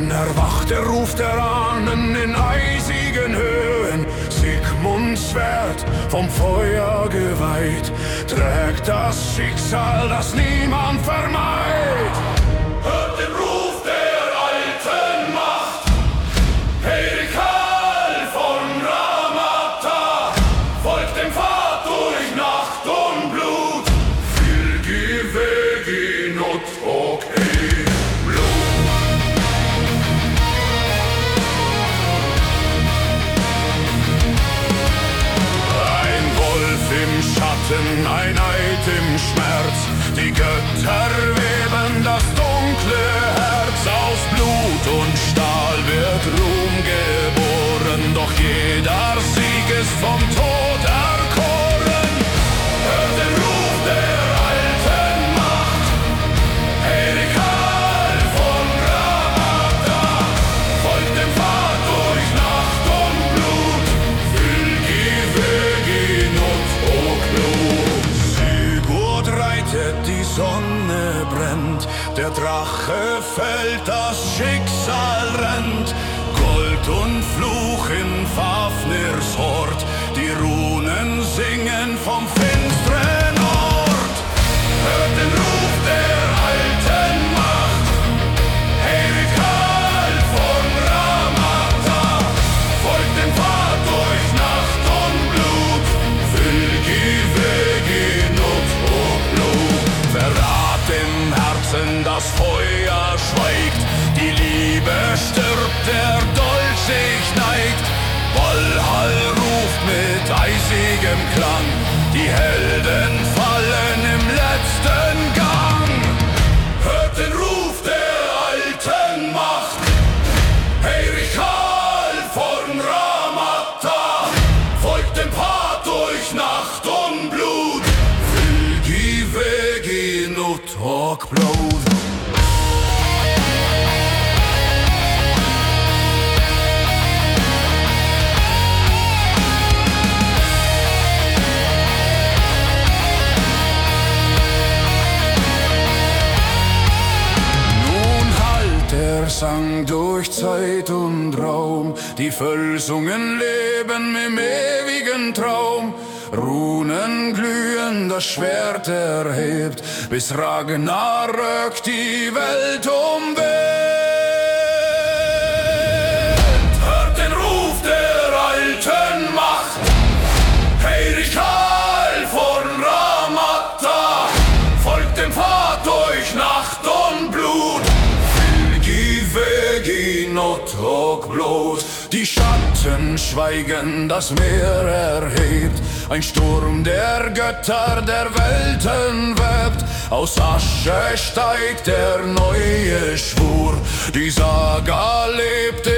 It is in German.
Erwacht der Ruf der Ahnen in eisigen Höhen. Sigmunds Schwert, vom Feuer geweiht, trägt das Schicksal, das niemand vermeid. Hört den Ruf der alten Macht, Perikal von Ramata, folgt dem Pfad durch Nacht und Blut. Fylgi Vegi Not och ein Eid im Schmerz, die Götter weben das dunkle Herz. Aus Blut und Stahl wird Ruhm geboren, doch jeder Sieg ist vom Tod erkoren. Hört den Ruf der alten Macht, Perikal von Ramata, folgt dem Pfad durch Nacht und Blut. Fylgi Vegi Not och die Sonne brennt, der Drache fällt, das Schicksal rennt. Gold und Fluch in Fafnirs Hort, die Runen singen vom finstren Ort. Hört den Ruf der alten Macht, Perikal von Ramata, folgt dem Pfad durch Nacht und Blut. Fylgi Vegi Not och Verrat im Herzen, das Feuer schweigt, die Liebe stirbt, der Dolch sich neigt. Valhall ruft mit eisigem Klang, die Helden fallen im letzten Gang. Hört den Ruf der alten Macht, Perikal von Ramata, folgt dem Pfad durch Nacht und Blut. Fylgi Vegi Not och blod. Nun hallt der Sang durch Zeit und Raum, die Völsungen leben im ewigen Traum. Runen glühen, das Schwert erhebt, bis Ragnarök die Welt umweht. Hört den Ruf der alten Macht, Perikal von Ramata, folgt dem Pfad durch Nacht und Blut. Fylgi Vegi Not och blod. Die Schatten schweigen, das Meer erhebt, ein Sturm der Götter, der Welten webt. Aus Asche steigt der neue Schwur, die Saga lebt